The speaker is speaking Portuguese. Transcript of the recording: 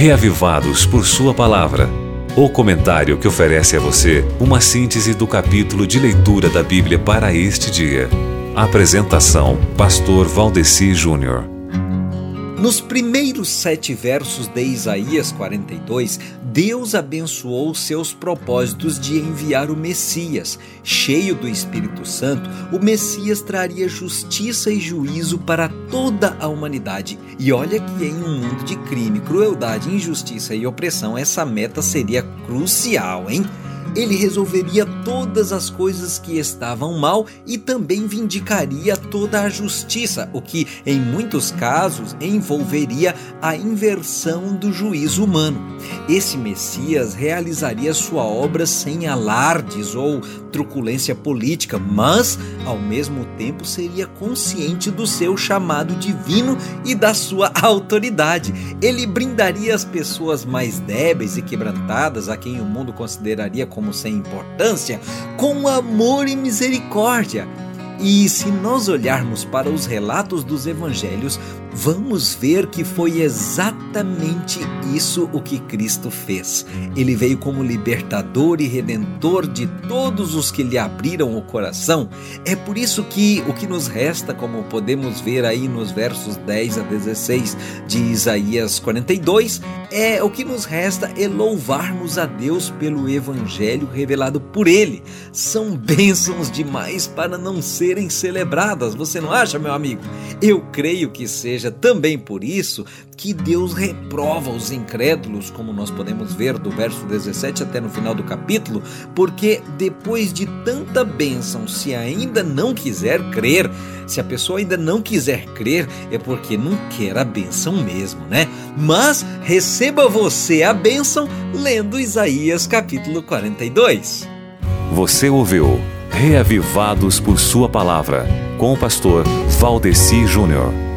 Reavivados por Sua Palavra. O comentário que oferece a você uma síntese do capítulo de leitura da Bíblia para este dia. Apresentação: Pastor Valdeci Júnior. Nos primeiros 7 versos de Isaías 42, Deus abençoou seus propósitos de enviar o Messias. Cheio do Espírito Santo, o Messias traria justiça e juízo para toda a humanidade. E olha que em um mundo de crime, crueldade, injustiça e opressão, essa meta seria crucial, hein? Ele resolveria todas as coisas que estavam mal e também vindicaria toda a justiça, o que, em muitos casos, envolveria a inversão do juízo humano. Esse Messias realizaria sua obra sem alardes ou truculência política, mas, ao mesmo tempo, seria consciente do seu chamado divino e da sua autoridade. Ele brindaria as pessoas mais débeis e quebrantadas, a quem o mundo consideraria como sem importância, com amor e misericórdia. E se nós olharmos para os relatos dos evangelhos, vamos ver que foi exatamente isso o que Cristo fez. Ele veio como libertador e redentor de todos os que lhe abriram o coração. É por isso que o que nos resta, como podemos ver aí nos versos 10 a 16 de Isaías 42, o que nos resta é louvarmos a Deus pelo evangelho revelado por Ele. São bênçãos demais para não serem celebradas, você não acha, meu amigo? Eu creio que seja também por isso que Deus reprova os incrédulos, como nós podemos ver do verso 17 até no final do capítulo, porque depois de tanta bênção, se ainda não quiser crer, se a pessoa ainda não quiser crer, é porque não quer a bênção mesmo, né? Mas receba você a bênção lendo Isaías capítulo 42. Você ouviu Reavivados por Sua Palavra, com o pastor Valdeci Júnior.